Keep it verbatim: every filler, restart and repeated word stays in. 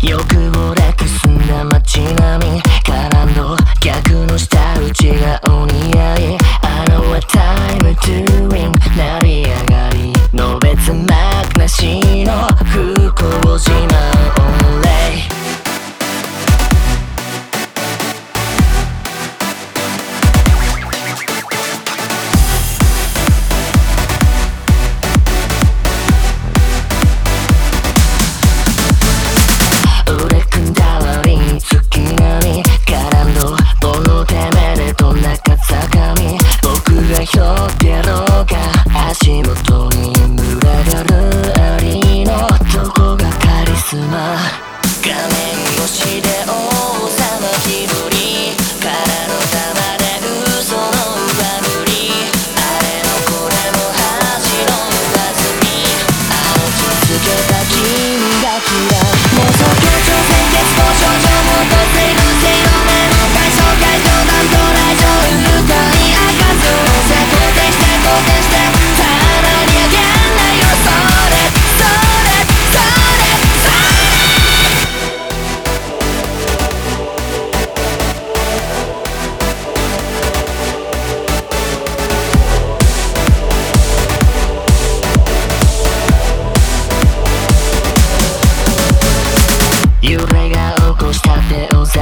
欲望でくすんだ街並み絡んど逆の舌打ちがお似合い I know what time to win 成り上がりの別幕なしの不幸自慢御礼ひょってろが足元に群がるありのどこがカリスマ画面越しで王様気取り空の玉で嘘の上塗りあれもこれも恥の上積み青くつけた君が嫌う妄想協調戦決交渉上もっと正論正論目の解消解消弾と来場深い赤ず肯定してたまにあげないよそれそれそれそれ揺れが起こした手を